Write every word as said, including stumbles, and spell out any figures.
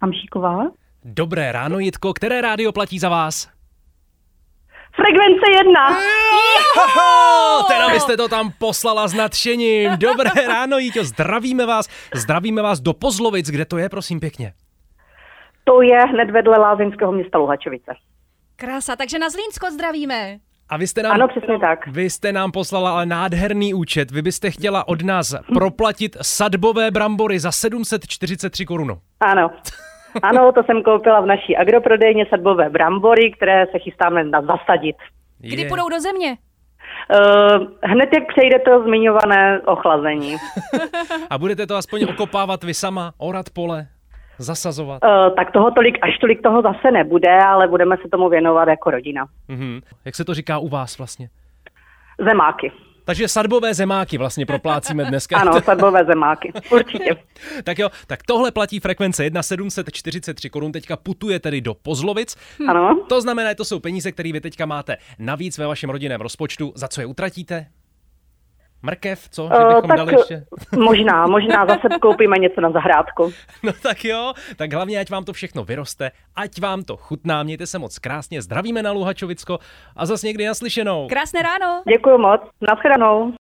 Hamšíková. Dobré ráno, Jitko. Které rádio platí za vás? Frekvence jedna. Joho! Teda byste to tam poslala s nadšením. Dobré ráno, Jíťo. Zdravíme vás. Zdravíme vás do Pozlovic. Kde to je, prosím pěkně? To je hned vedle lázeňského města Luhačovice. Krása, takže na Zlínsko zdravíme. A vy jste nám, Ano, přesně tak. Vy jste nám poslala ale nádherný účet. Vy byste chtěla od nás proplatit sadbové brambory za sedm set čtyřicet tři korun. Ano. Ano, to jsem koupila v naší agroprodejně sadbové brambory, které se chystáme na zasadit. Kdy Je. půjdou do země? Uh, hned jak přejde to zmiňované ochlazení. A budete to aspoň okopávat vy sama, orat pole, zasazovat? Uh, tak toho tolik, až tolik toho zase nebude, ale budeme se tomu věnovat jako rodina. Mhm. Jak se to říká u vás vlastně? Zemáky. Takže sadbové zemáky vlastně proplácíme dneska. Ano, sadbové zemáky. Určitě. Tak jo, tak tohle platí frekvence jedna sedm set čtyřicet tři korun, teďka putuje tedy do Pozlovic. Ano. To znamená, že to jsou peníze, které vy teďka máte navíc ve vašem rodinném rozpočtu. Za co je utratíte? Mrkev, co? Že bychom Uh, tak dali ještě? možná, možná zase koupíme něco na zahrádku. No tak jo, tak hlavně ať vám to všechno vyroste, ať vám to chutná, mějte se moc krásně, zdravíme na Luhačovicko a zas někdy naslyšenou. Krásné ráno. Děkuju moc. Naschledanou.